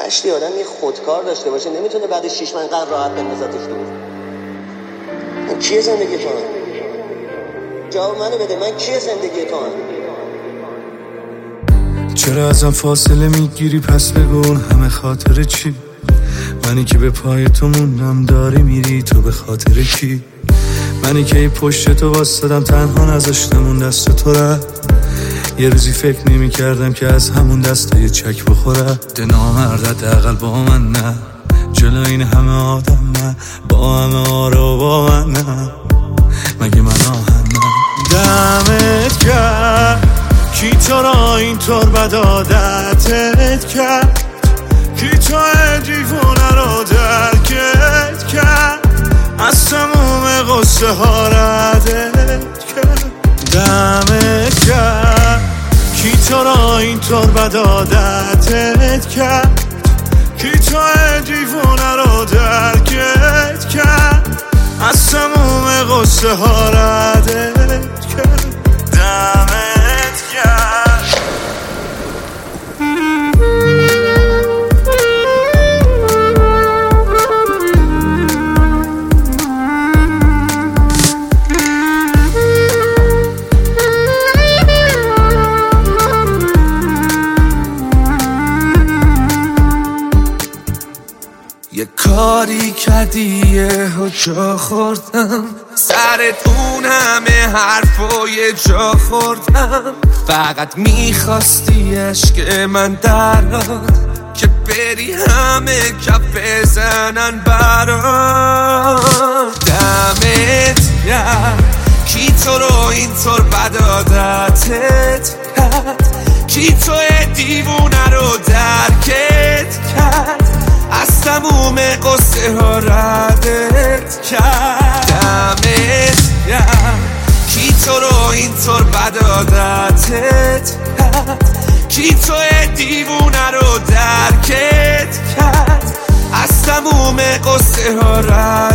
مشتی آدم یه خودکار داشته باشه نمیتونه بعد 6 ماه قرار راحت بندازتش دور. من کیه زندگی تو هم؟ جواب منو بده، من کیه زندگی تو هم؟ چرا ازم فاصله میگیری پس بگو همه خاطر چی؟ منی که به پای تو موندم داری میری تو به خاطر کی؟ منی که ای پشت تو واسدم تنها نذاشتم اون دست تو رفت. یه روزی فکر نمی کردم که از همون دستا یه چک بخوره. ده نامرد حداقل با من نه، جلو این همه آدم نه، با همه آرا با من نه، مگه من آهن نه. دمت کرد کی تو را اینطور بد عادتت کرد، کی تو دیوونه رو درکت کرد، از تموم قصه ها ردت کرد. دمت کرد کی تو را اینطور بد عادتت کرد، کی تو دیوونه رو درکت کرد، از تموم قصه ها ردت کرد. دمت کرد. یه کاری کردی یه جا خوردم، سرت اون همه حرفای جا خوردم، فقط میخواستی عشق من دراد که بری همه کف بزنن برام. دمت گرم کی تو رو اینطور بد عادتت کرد، کی تو دیوونه رو درکت کرد، از تموم قصه ها ردت کرد. دمت گرم کی تو رو اینطور بد عادتت کرد، کی تو دیوونه رو درکت کرد، از تموم قصه ها ردت